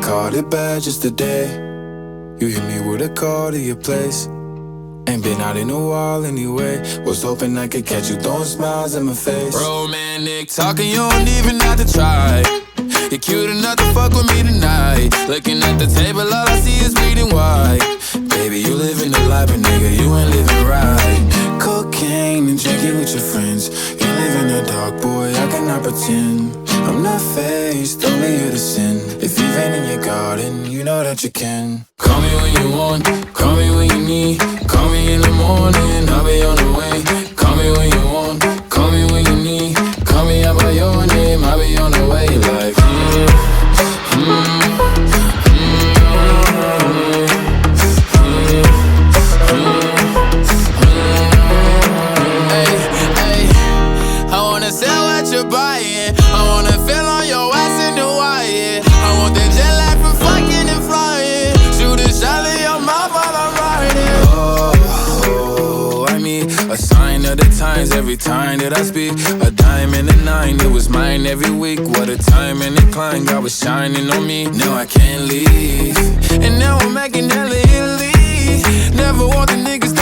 called it bad just today. You hit me with a call to your place. Ain't been out in a while anyway. Was hoping I could catch you throwing smiles in my face. Romantic talking, you don't even have to try. You're cute enough to fuck with me tonight. Looking at the table, all I see is bleeding white. Baby, you living the life, but nigga, you ain't living right. Cocaine and drinking with your friends. You live in the dark, boy, I cannot pretend. I'm not faced, only you to sin. If you've been in your garden, you know that you can. Call me when you want, call me when you need. Call me in the morning, I'll be on the way. Call me when you want, call me when you need. Call me out by your name, I'll be on the way. Like, I wanna sell what you're buying. I wanna feel on your ass in the wire. I want the jet lag from fucking and flying. Shoot a shot in your mouth while I'm riding. Oh, I mean, a sign of the times every time that I speak. A dime and a nine, it was mine every week. What a time and a climb, God was shining on me. Now I can't leave, And now I'm making hella Italy. Never want the niggas